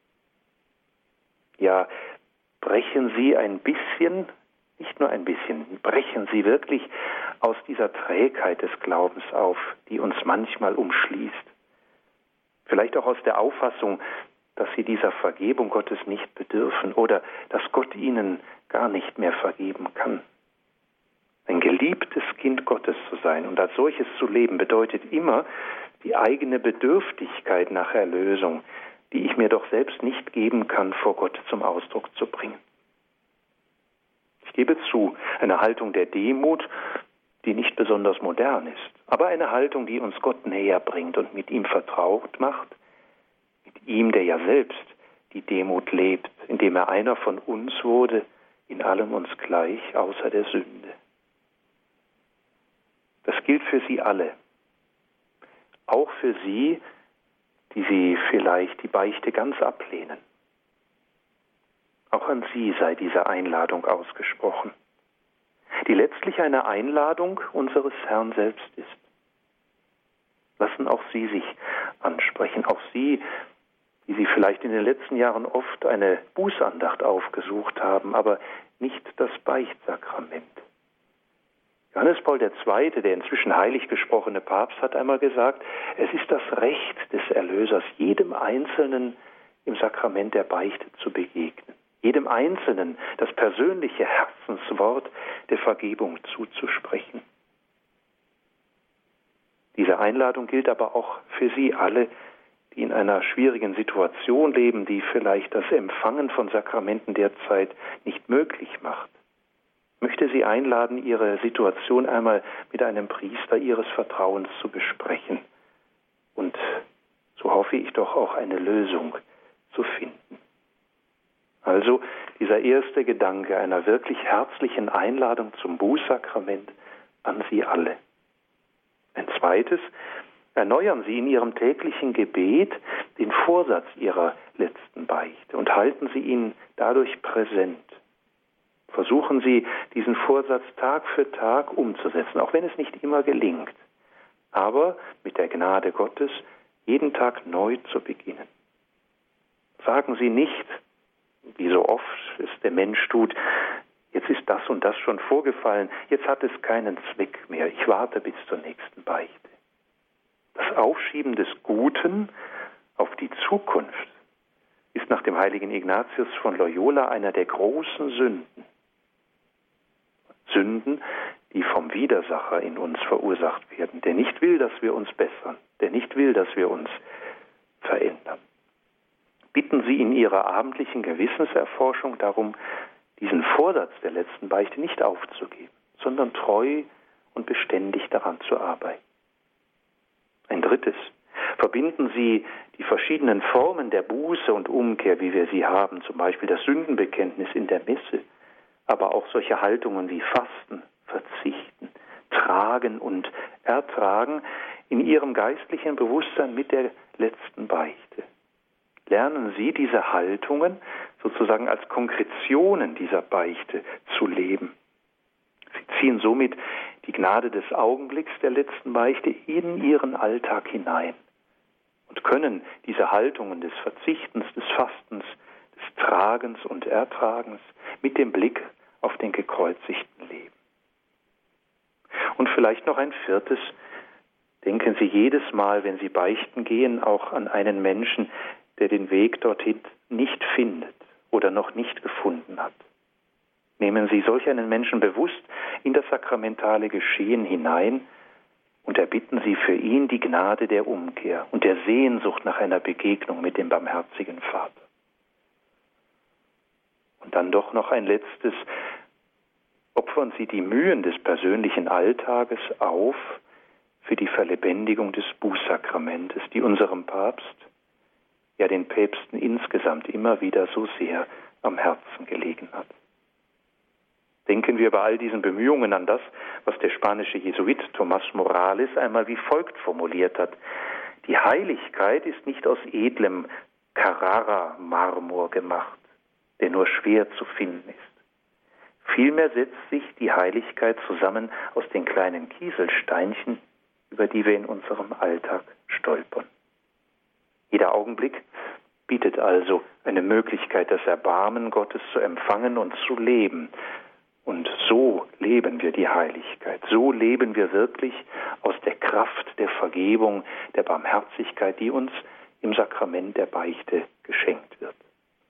Ja, brechen Sie ein bisschen, nicht nur ein bisschen, brechen Sie wirklich aus dieser Trägheit des Glaubens auf, die uns manchmal umschließt. Vielleicht auch aus der Auffassung, dass Sie dieser Vergebung Gottes nicht bedürfen oder dass Gott Ihnen gar nicht mehr vergeben kann. Ein geliebtes Kind Gottes zu sein und als solches zu leben, bedeutet immer die eigene Bedürftigkeit nach Erlösung, die ich mir doch selbst nicht geben kann, vor Gott zum Ausdruck zu bringen. Ich gebe zu, eine Haltung der Demut, die nicht besonders modern ist, aber eine Haltung, die uns Gott näher bringt und mit ihm vertraut macht, mit ihm, der ja selbst die Demut lebt, indem er einer von uns wurde, in allem uns gleich, außer der Sünde. Das gilt für Sie alle, auch für Sie, die vielleicht die Beichte ganz ablehnen. Auch an Sie sei diese Einladung ausgesprochen, die letztlich eine Einladung unseres Herrn selbst ist. Lassen auch Sie sich ansprechen, auch Sie, die vielleicht in den letzten Jahren oft eine Bußandacht aufgesucht haben, aber nicht das Beichtsakrament. Johannes Paul II., der inzwischen heilig gesprochene Papst, hat einmal gesagt, es ist das Recht des Erlösers, jedem Einzelnen im Sakrament der Beichte zu begegnen, jedem Einzelnen das persönliche Herzenswort der Vergebung zuzusprechen. Diese Einladung gilt aber auch für Sie alle, die in einer schwierigen Situation leben, die vielleicht das Empfangen von Sakramenten derzeit nicht möglich macht. Ich möchte Sie einladen, Ihre Situation einmal mit einem Priester Ihres Vertrauens zu besprechen und, so hoffe ich doch, auch eine Lösung zu finden. Also dieser erste Gedanke einer wirklich herzlichen Einladung zum Bußsakrament an Sie alle. Ein zweites: Erneuern Sie in Ihrem täglichen Gebet den Vorsatz Ihrer letzten Beichte und halten Sie ihn dadurch präsent. Versuchen Sie, diesen Vorsatz Tag für Tag umzusetzen, auch wenn es nicht immer gelingt, aber mit der Gnade Gottes jeden Tag neu zu beginnen. Sagen Sie nicht, wie so oft es der Mensch tut, jetzt ist das und das schon vorgefallen, jetzt hat es keinen Zweck mehr, ich warte bis zur nächsten Beichte. Das Aufschieben des Guten auf die Zukunft ist nach dem heiligen Ignatius von Loyola einer der großen Sünden. Sünden, die vom Widersacher in uns verursacht werden, der nicht will, dass wir uns bessern, der nicht will, dass wir uns verändern. Bitten Sie in Ihrer abendlichen Gewissenserforschung darum, diesen Vorsatz der letzten Beichte nicht aufzugeben, sondern treu und beständig daran zu arbeiten. Ein drittes: Verbinden Sie die verschiedenen Formen der Buße und Umkehr, wie wir sie haben, zum Beispiel das Sündenbekenntnis in der Messe, aber auch solche Haltungen wie Fasten, Verzichten, Tragen und Ertragen in Ihrem geistlichen Bewusstsein mit der letzten Beichte. Lernen Sie diese Haltungen sozusagen als Konkretionen dieser Beichte zu leben. Sie ziehen somit die Gnade des Augenblicks der letzten Beichte in Ihren Alltag hinein und können diese Haltungen des Verzichtens, des Fastens, des Tragens und Ertragens mit dem Blick auf den gekreuzigten Leben. Und vielleicht noch ein viertes: Denken Sie jedes Mal, wenn Sie beichten gehen, auch an einen Menschen, der den Weg dorthin nicht findet oder noch nicht gefunden hat. Nehmen Sie solch einen Menschen bewusst in das sakramentale Geschehen hinein und erbitten Sie für ihn die Gnade der Umkehr und der Sehnsucht nach einer Begegnung mit dem barmherzigen Vater. Und dann doch noch ein letztes: Opfern Sie die Mühen des persönlichen Alltages auf für die Verlebendigung des Bußsakramentes, die unserem Papst, ja den Päpsten insgesamt immer wieder so sehr am Herzen gelegen hat. Denken wir bei all diesen Bemühungen an das, was der spanische Jesuit Tomás Morales einmal wie folgt formuliert hat: Die Heiligkeit ist nicht aus edlem Carrara-Marmor gemacht, der nur schwer zu finden ist. Vielmehr setzt sich die Heiligkeit zusammen aus den kleinen Kieselsteinchen, über die wir in unserem Alltag stolpern. Jeder Augenblick bietet also eine Möglichkeit, das Erbarmen Gottes zu empfangen und zu leben. Und so leben wir die Heiligkeit. So leben wir wirklich aus der Kraft der Vergebung, der Barmherzigkeit, die uns im Sakrament der Beichte geschenkt wird.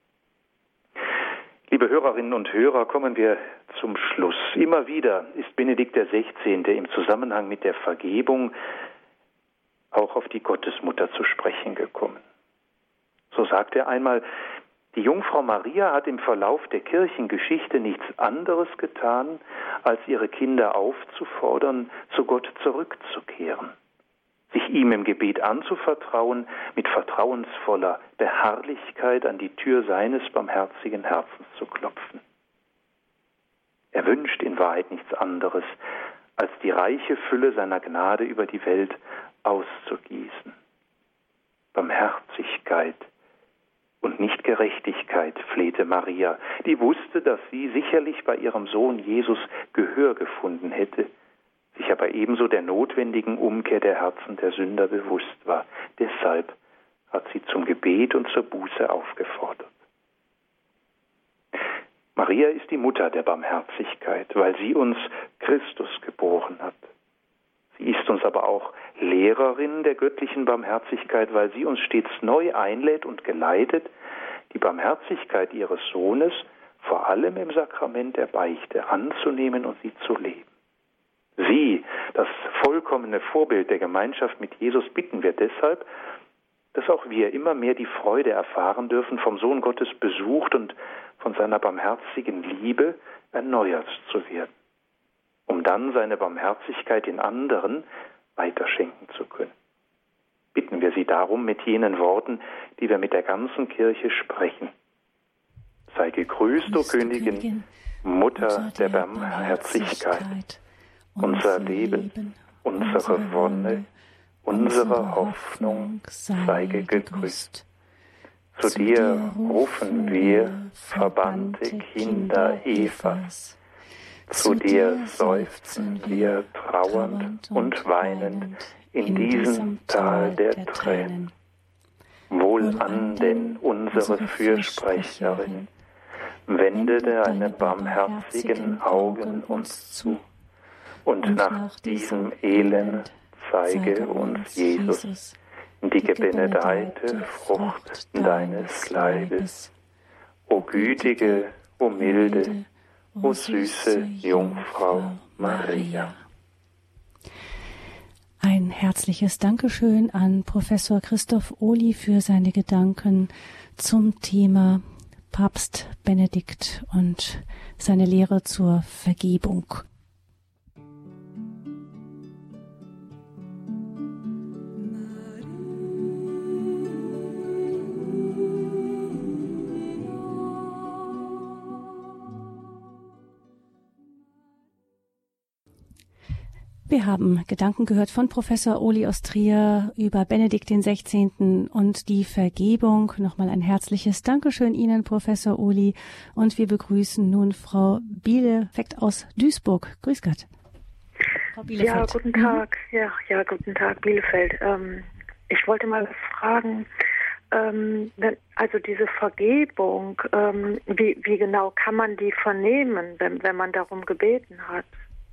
Liebe Hörerinnen und Hörer, kommen wir zum Schluss. Immer wieder ist Benedikt XVI. Im Zusammenhang mit der Vergebung auch auf die Gottesmutter zu sprechen gekommen. So sagt er einmal: Die Jungfrau Maria hat im Verlauf der Kirchengeschichte nichts anderes getan, als ihre Kinder aufzufordern, zu Gott zurückzukehren, sich ihm im Gebet anzuvertrauen, mit vertrauensvoller Beharrlichkeit an die Tür seines barmherzigen Herzens zu klopfen. Er wünscht in Wahrheit nichts anderes, als die reiche Fülle seiner Gnade über die Welt auszugießen. Barmherzigkeit und nicht Gerechtigkeit flehte Maria, die wusste, dass sie sicherlich bei ihrem Sohn Jesus Gehör gefunden hätte, sich aber ebenso der notwendigen Umkehr der Herzen der Sünder bewusst war. Deshalb hat sie zum Gebet und zur Buße aufgefordert. Maria ist die Mutter der Barmherzigkeit, weil sie uns Christus geboren hat. Sie ist uns aber auch Lehrerin der göttlichen Barmherzigkeit, weil sie uns stets neu einlädt und geleitet, die Barmherzigkeit ihres Sohnes vor allem im Sakrament der Beichte anzunehmen und sie zu leben. Sie, das vollkommene Vorbild der Gemeinschaft mit Jesus, bitten wir deshalb, dass auch wir immer mehr die Freude erfahren dürfen, vom Sohn Gottes besucht und von seiner barmherzigen Liebe erneuert zu werden, um dann seine Barmherzigkeit in anderen weiterschenken zu können. Bitten wir sie darum mit jenen Worten, die wir mit der ganzen Kirche sprechen. Sei gegrüßt, o Königin, Mutter der Barmherzigkeit, unser Leben, unsere Wonne, unsere Hoffnung, sei gegrüßt. Zu dir rufen wir, verbannte Kinder Evas. Zu dir seufzen wir trauernd und weinend in diesem Tal der Tränen. Wohlan denn, unsere Fürsprecherin, wende deine barmherzigen Augen uns zu, und nach diesem Elend zeige uns Jesus, die gebenedeite Frucht deines Leibes. O gütige, o milde, o süße Jungfrau Maria. Ein herzliches Dankeschön an Professor Christoph Ohly für seine Gedanken zum Thema Papst Benedikt und seine Lehre zur Vergebung. Wir haben Gedanken gehört von Professor Ohly aus Trier über Benedikt XVI. Und die Vergebung. Nochmal ein herzliches Dankeschön Ihnen, Professor Ohly. Und wir begrüßen nun Frau Bielefeld aus Duisburg. Grüß Gott. Frau Bielefeld. Ja, guten Tag. Ja, guten Tag, Bielefeld. Ich wollte mal fragen, also diese Vergebung, wie genau kann man die vernehmen, wenn man darum gebeten hat?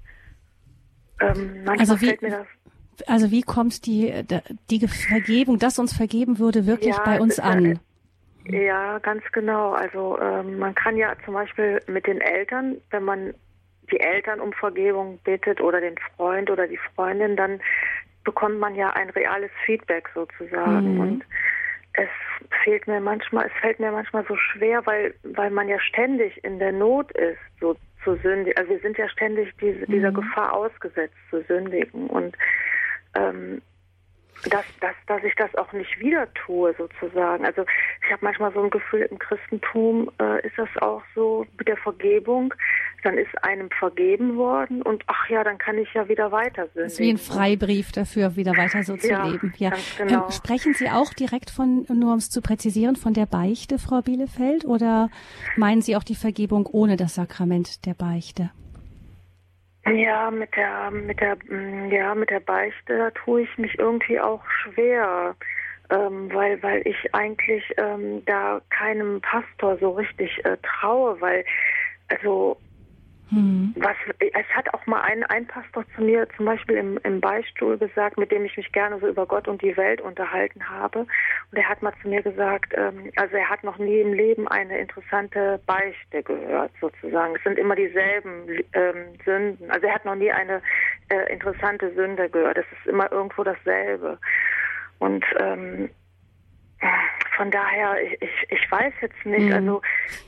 Manchmal fällt mir das. Also wie kommt die Vergebung, dass uns vergeben würde, wirklich bei uns an? Ja, ganz genau. Also man kann ja zum Beispiel mit den Eltern, wenn man die Eltern um Vergebung bittet oder den Freund oder die Freundin, dann bekommt man ja ein reales Feedback sozusagen. Und es fällt mir manchmal so schwer, weil man ja ständig in der Not ist, so zu sündigen. Also wir sind ja ständig dieser Gefahr ausgesetzt, zu sündigen. Und dass ich das auch nicht wieder tue, sozusagen. Also ich habe manchmal so ein Gefühl, im Christentum ist das auch so mit der Vergebung. Dann ist einem vergeben worden und ach ja, dann kann ich ja wieder weiter sündigen. Das ist wie ein Freibrief dafür, wieder weiter so zu leben. Ja, ganz genau. Sprechen Sie auch direkt nur um es zu präzisieren, von der Beichte, Frau Bielefeld, oder meinen Sie auch die Vergebung ohne das Sakrament der Beichte? Ja, mit der Beichte, da tue ich mich irgendwie auch schwer, weil ich eigentlich da keinem Pastor so richtig traue, weil, also, es hat auch mal ein Pastor zu mir zum Beispiel im Beichtstuhl gesagt, mit dem ich mich gerne so über Gott und die Welt unterhalten habe. Und er hat mal zu mir gesagt, also er hat noch nie im Leben eine interessante Beichte gehört, sozusagen. Es sind immer dieselben Sünden. Also er hat noch nie eine interessante Sünde gehört. Es ist immer irgendwo dasselbe. Und von daher, ich weiß jetzt nicht, also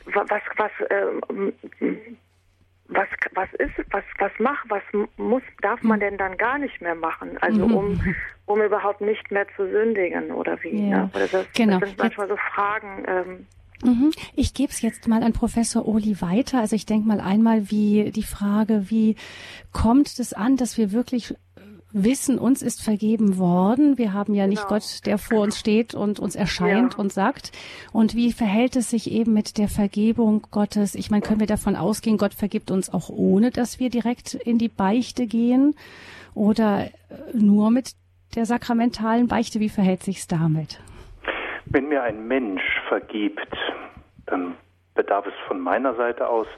darf man denn dann gar nicht mehr machen? Also um überhaupt nicht mehr zu sündigen oder wie? Ja. Ne? Oder das sind manchmal so Fragen. Ich gebe es jetzt mal an Professor Ohly weiter. Also ich denke mal einmal die Frage, wie kommt es an, dass wir wirklich wissen, uns ist vergeben worden. Wir haben ja nicht Gott, der vor uns steht und uns erscheint und sagt. Und wie verhält es sich eben mit der Vergebung Gottes? Ich meine, können wir davon ausgehen, Gott vergibt uns auch ohne, dass wir direkt in die Beichte gehen? Oder nur mit der sakramentalen Beichte? Wie verhält sich's damit? Wenn mir ein Mensch vergibt, dann bedarf es von meiner Seite aus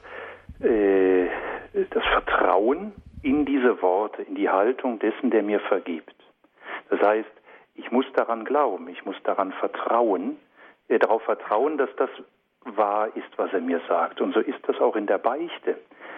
das Vertrauen in diese Worte, in die Haltung dessen, der mir vergibt. Das heißt, ich muss daran glauben, ich muss daran vertrauen, darauf vertrauen, dass das wahr ist, was er mir sagt. Und so ist das auch in der Beichte.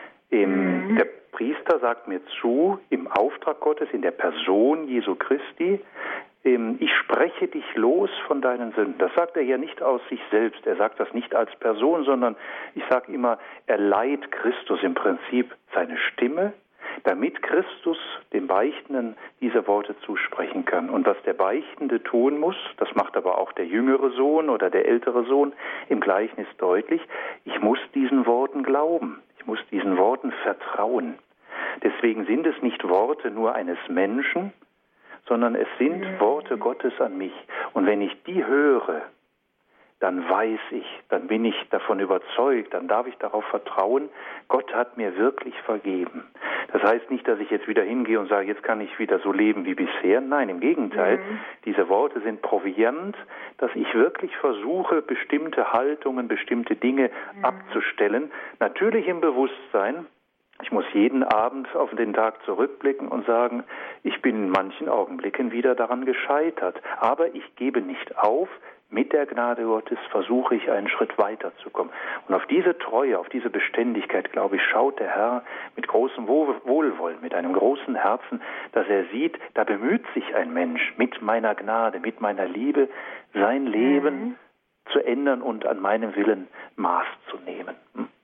Der Priester sagt mir zu, im Auftrag Gottes, in der Person Jesu Christi, ich spreche dich los von deinen Sünden. Das sagt er ja nicht aus sich selbst. Er sagt das nicht als Person, sondern ich sage immer, er leiht Christus im Prinzip seine Stimme, damit Christus dem Beichtenden diese Worte zusprechen kann. Und was der Beichtende tun muss, das macht aber auch der jüngere Sohn oder der ältere Sohn im Gleichnis deutlich, ich muss diesen Worten glauben, ich muss diesen Worten vertrauen. Deswegen sind es nicht Worte nur eines Menschen, sondern es sind Worte Gottes an mich. Und wenn ich die höre, dann weiß ich, dann bin ich davon überzeugt, dann darf ich darauf vertrauen, Gott hat mir wirklich vergeben. Das heißt nicht, dass ich jetzt wieder hingehe und sage, jetzt kann ich wieder so leben wie bisher. Nein, im Gegenteil, diese Worte sind Proviant, dass ich wirklich versuche, bestimmte Haltungen, bestimmte Dinge abzustellen. Natürlich im Bewusstsein, ich muss jeden Abend auf den Tag zurückblicken und sagen, ich bin in manchen Augenblicken wieder daran gescheitert. Aber ich gebe nicht auf. Mit der Gnade Gottes versuche ich, einen Schritt weiterzukommen. Und auf diese Treue, auf diese Beständigkeit, glaube ich, schaut der Herr mit großem Wohlwollen, mit einem großen Herzen, dass er sieht, da bemüht sich ein Mensch mit meiner Gnade, mit meiner Liebe, sein Leben zu ändern und an meinem Willen Maß zu nehmen.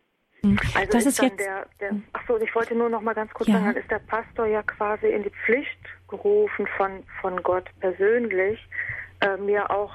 Also das ist dann ich wollte nur noch mal ganz kurz sagen, dann ist der Pastor ja quasi in die Pflicht gerufen von Gott persönlich, mir auch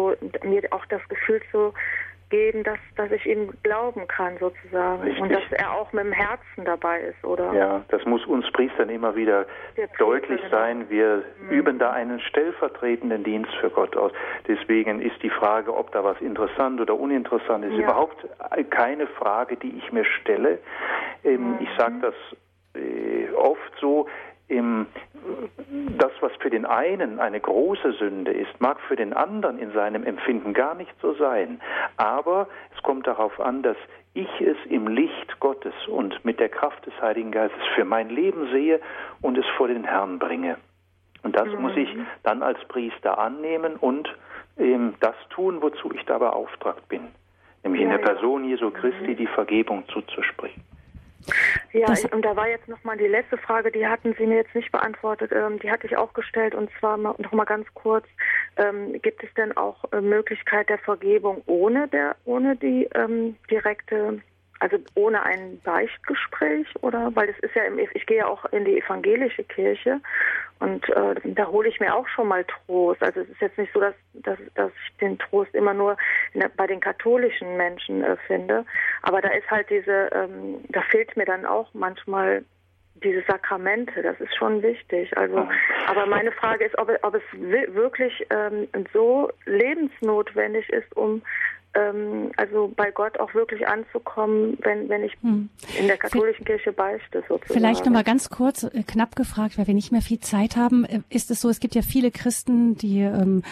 das Gefühl zu geben, dass ich ihm glauben kann sozusagen. Richtig. Und dass er auch mit dem Herzen dabei ist, oder? Ja, das muss uns Priestern immer wieder deutlich sein. Wir üben da einen stellvertretenden Dienst für Gott aus. Deswegen ist die Frage, ob da was interessant oder uninteressant ist, überhaupt keine Frage, die ich mir stelle. Ich sage das oft so, das, was für für den einen eine große Sünde ist, mag für den anderen in seinem Empfinden gar nicht so sein. Aber es kommt darauf an, dass ich es im Licht Gottes und mit der Kraft des Heiligen Geistes für mein Leben sehe und es vor den Herrn bringe. Und das muss ich dann als Priester annehmen und das tun, wozu ich da beauftragt bin. Nämlich in der Person Jesu Christi die Vergebung zuzusprechen. Ja, und da war jetzt nochmal die letzte Frage, die hatten Sie mir jetzt nicht beantwortet, die hatte ich auch gestellt, und zwar noch mal ganz kurz, gibt es denn auch Möglichkeit der Vergebung ohne die direkte, also ohne ein Beichtgespräch, oder? Weil das ist ja, ich gehe ja auch in die evangelische Kirche und da hole ich mir auch schon mal Trost. Also es ist jetzt nicht so, dass ich den Trost immer nur bei den katholischen Menschen finde, aber da ist halt da fehlt mir dann auch manchmal diese Sakramente, das ist schon wichtig. Also, aber meine Frage ist, ob es wirklich so lebensnotwendig ist, um also bei Gott auch wirklich anzukommen, wenn ich in der katholischen Kirche beichte, sozusagen. Vielleicht noch mal ganz kurz, knapp gefragt, weil wir nicht mehr viel Zeit haben. Ist es so, es gibt ja viele Christen, die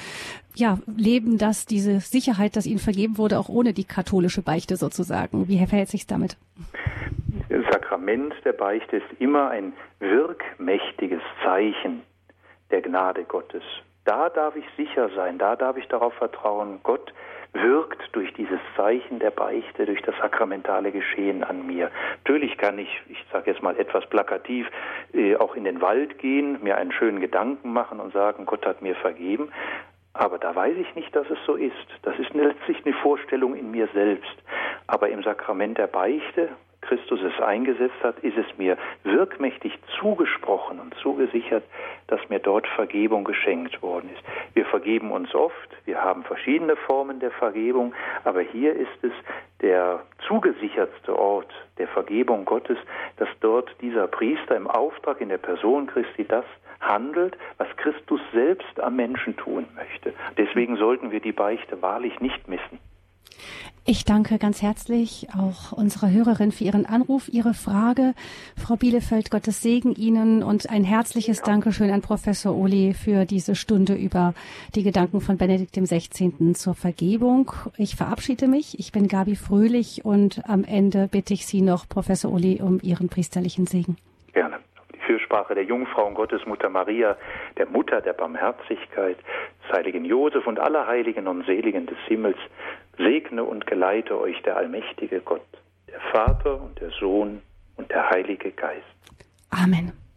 leben diese Sicherheit, dass ihnen vergeben wurde, auch ohne die katholische Beichte sozusagen. Wie verhält sich damit? Das Sakrament der Beichte ist immer ein wirkmächtiges Zeichen der Gnade Gottes. Da darf ich sicher sein, da darf ich darauf vertrauen, Gott wirkt durch dieses Zeichen der Beichte, durch das sakramentale Geschehen an mir. Natürlich kann ich sage jetzt mal etwas plakativ, auch in den Wald gehen, mir einen schönen Gedanken machen und sagen, Gott hat mir vergeben. Aber da weiß ich nicht, dass es so ist. Das ist letztlich eine Vorstellung in mir selbst. Aber im Sakrament der Beichte, Christus es eingesetzt hat, ist es mir wirkmächtig zugesprochen und zugesichert, dass mir dort Vergebung geschenkt worden ist. Wir vergeben uns oft, wir haben verschiedene Formen der Vergebung, aber hier ist es der zugesichertste Ort der Vergebung Gottes, dass dort dieser Priester im Auftrag in der Person Christi das handelt, was Christus selbst am Menschen tun möchte. Deswegen sollten wir die Beichte wahrlich nicht missen. Ich danke ganz herzlich auch unserer Hörerin für ihren Anruf, ihre Frage. Frau Bielefeld, Gottes Segen Ihnen und ein herzliches Dankeschön an Professor Ohly für diese Stunde über die Gedanken von Benedikt XVI. Zur Vergebung. Ich verabschiede mich. Ich bin Gabi Fröhlich und am Ende bitte ich Sie noch, Professor Ohly, um Ihren priesterlichen Segen. Gerne. Die Fürsprache der Jungfrau und Gottesmutter Maria, der Mutter der Barmherzigkeit, des heiligen Josef und aller Heiligen und Seligen des Himmels, segne und geleite euch der allmächtige Gott, der Vater und der Sohn und der Heilige Geist. Amen.